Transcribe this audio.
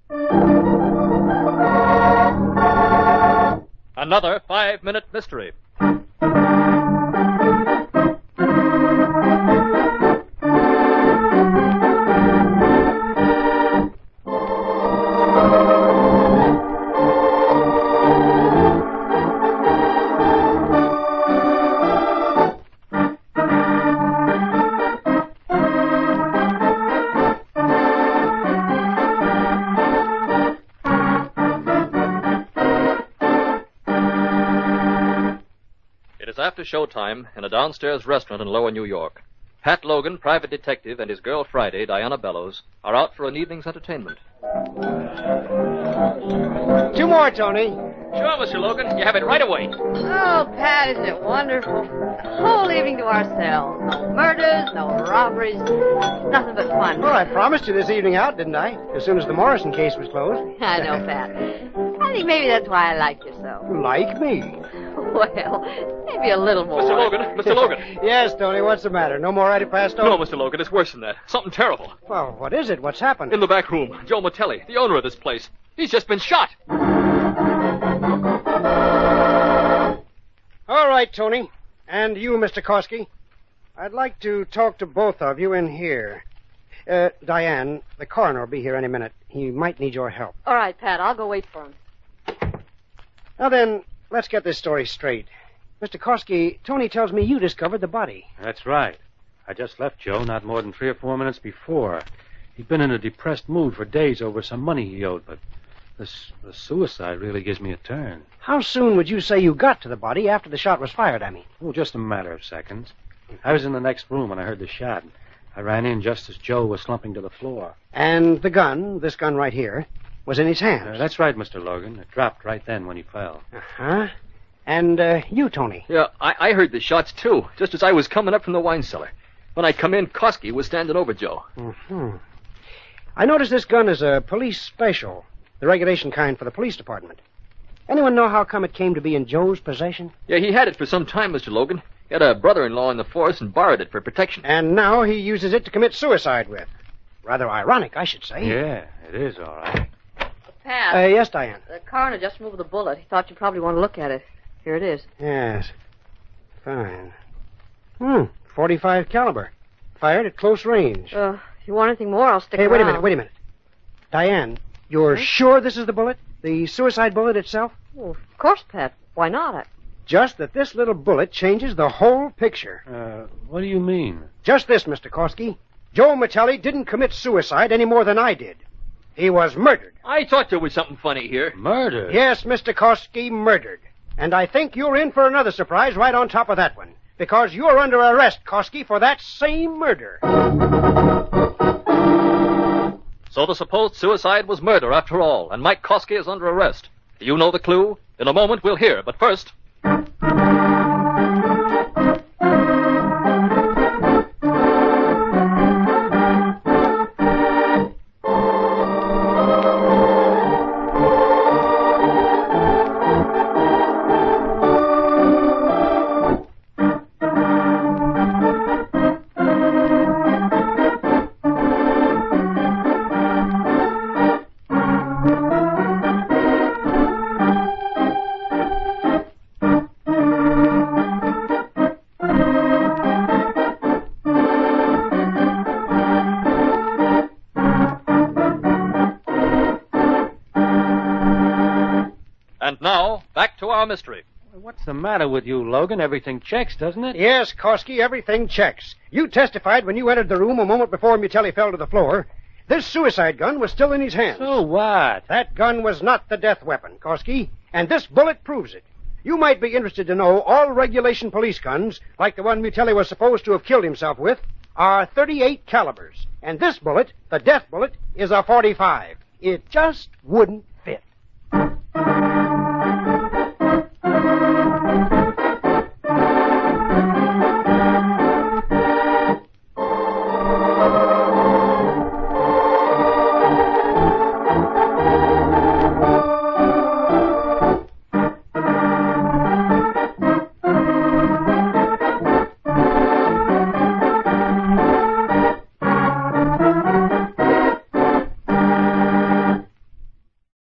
Another 5-minute mystery. After showtime in a downstairs restaurant in Lower New York. Pat Logan, private detective, and his girl Friday, Diana Bellows, are out for an evening's entertainment. 2 more, Tony. Sure, Mr. Logan. You have it right away. Oh, Pat, isn't it wonderful? The whole evening to ourselves. No murders, no robberies. Nothing but fun. Well, I promised you this evening out, didn't I? As soon as the Morrison case was closed. I know, Pat. I think maybe that's why I like you so. Like me? Well, maybe a little more. Mr. Logan. Yes, Tony, what's the matter? No more antipasto? No, Mr. Logan, it's worse than that. Something terrible. Well, what is it? What's happened? In the back room, Joe Matelli, the owner of this place. He's just been shot. All right, Tony. And you, Mr. Koski. I'd like to talk to both of you in here. Diane, the coroner will be here any minute. He might need your help. All right, Pat, I'll go wait for him. Now then, let's get this story straight. Mr. Koski, Tony tells me you discovered the body. That's right. I just left Joe not more than 3 or 4 minutes before. He'd been in a depressed mood for days over some money he owed, but the suicide really gives me a turn. How soon would you say you got to the body after the shot was fired, I mean? Oh, just a matter of seconds. I was in the next room when I heard the shot. I ran in just as Joe was slumping to the floor. And the gun, this gun right here, was in his hands. That's right, Mr. Logan. It dropped right then when he fell. Uh-huh. And you, Tony? Yeah, I heard the shots, too, just as I was coming up from the wine cellar. When I come in, Koski was standing over Joe. Mm-hmm. I noticed this gun is a police special, the regulation kind for the police department. Anyone know how come it came to be in Joe's possession? Yeah, he had it for some time, Mr. Logan. He had a brother-in-law in the force and borrowed it for protection. And now he uses it to commit suicide with. Rather ironic, I should say. Yeah, it is, all right. Pat. Yes, Diane. The coroner just moved the bullet. He thought you'd probably want to look at it. Here it is. Yes. Fine. 45 caliber. Fired at close range. If you want anything more, I'll stick around. Hey, wait a minute. Diane, you're sure this is the bullet? The suicide bullet itself? Well, of course, Pat. Why not? Just that this little bullet changes the whole picture. What do you mean? Just this, Mr. Koski. Joe Matelli didn't commit suicide any more than I did. He was murdered. I thought there was something funny here. Murdered? Yes, Mr. Koski, murdered. And I think you're in for another surprise right on top of that one. Because you're under arrest, Koski, for that same murder. So the supposed suicide was murder after all, and Mike Koski is under arrest. Do you know the clue? In a moment we'll hear, but first... And now, back to our mystery. What's the matter with you, Logan? Everything checks, doesn't it? Yes, Koski, everything checks. You testified when you entered the room a moment before Matelli fell to the floor. This suicide gun was still in his hands. So what? That gun was not the death weapon, Koski, and this bullet proves it. You might be interested to know all regulation police guns, like the one Matelli was supposed to have killed himself with, are 38 calibers. And this bullet, the death bullet, is a 45. It just wouldn't